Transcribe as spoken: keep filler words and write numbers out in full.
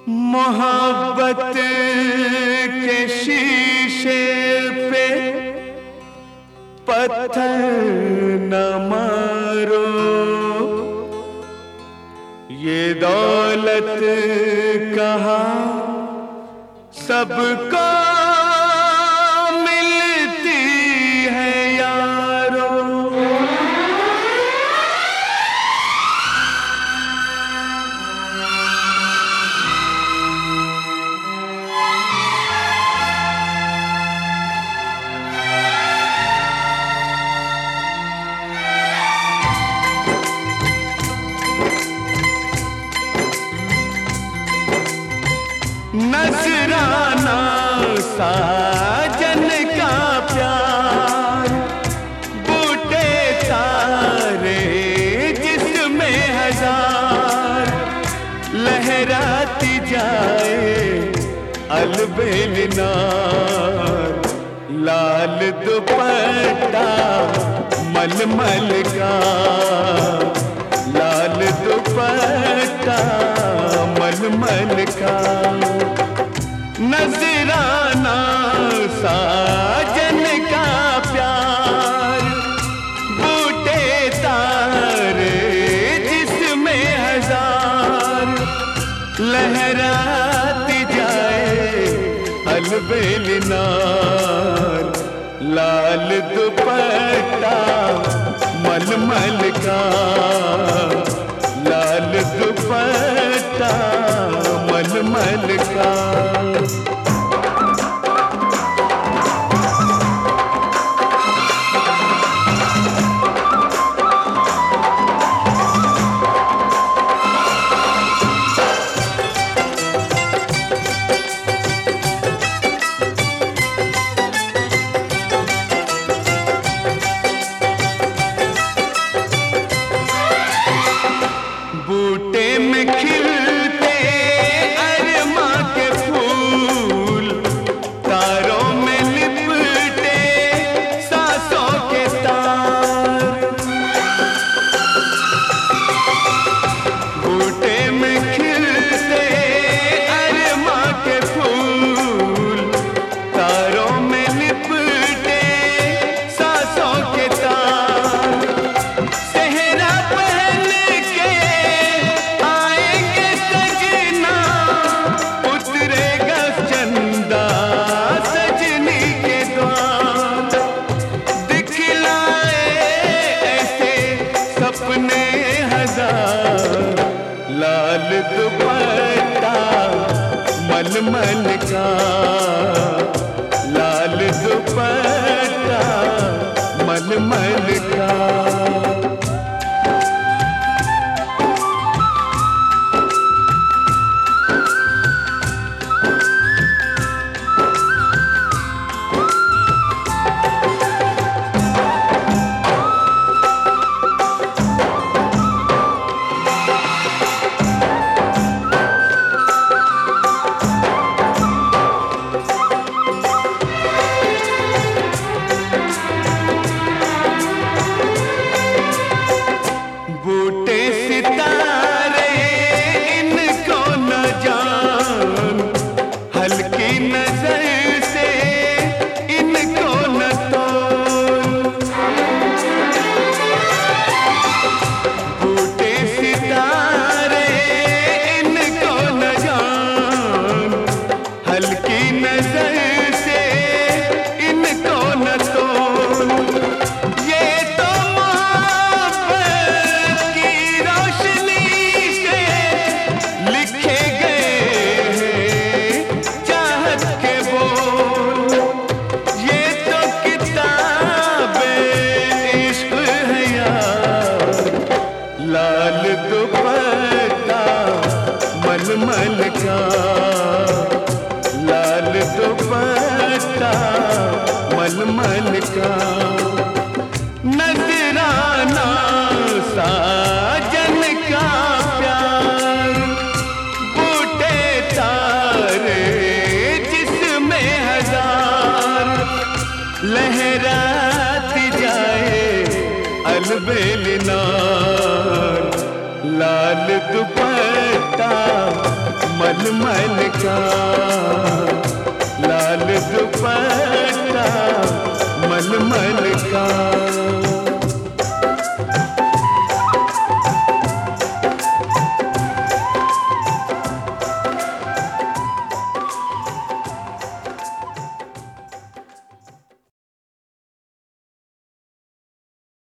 मोहब्बत के शीशे पे पत्थर न मारो, ये दौलत कहाँ सबको मिलती है यारो। नजराना साजन का प्यार, बूटे तारे जिसमें हजार, लहराती जाए अलबेलिनार, लाल दुपट्टा मलमल का, लाल दुपट्टा मलमल का। नजराना साजन का प्यार, बूटे तारे जिसमें हजार, लहराती जाए अलबेलिनार, लाल दुपट्टा मलमल का, लाल दुपट्टा मलमल का। बूटे में खिलते अरमा के फूल, तारों में लिपटे सांसों के तार, बूटे में खिलते अरमा के फूल, तारों में लिपटे सांसों के तार, सेहरा पहन के आएंगे सजना, उतरेगा चंदा सजनी के द्वार, दिखलाए ऐसे सपने हजार, लाल दुपट्टा मलमल का, लाल दुपट्टा मलमल का। बूटे सितारे इनको न जान, हल्की नजर से इनको न तोल, बूटे सितारे इनको न जान, हल्की नजर से इनको न तोल, ये तो लिखे गए हैं चाहत के बोल, ये तो किताबे इश्क है यार, लाल दुपट्टा मलमल का, लाल दुपट्टा मलमल का। नजराना साजन का प्यार, बूटे तारे जिसमें हजार, लहराती जाए अलबेलिनार, लाल दुपट्टा मलमल का, लाल दुपट्टा मलमल का।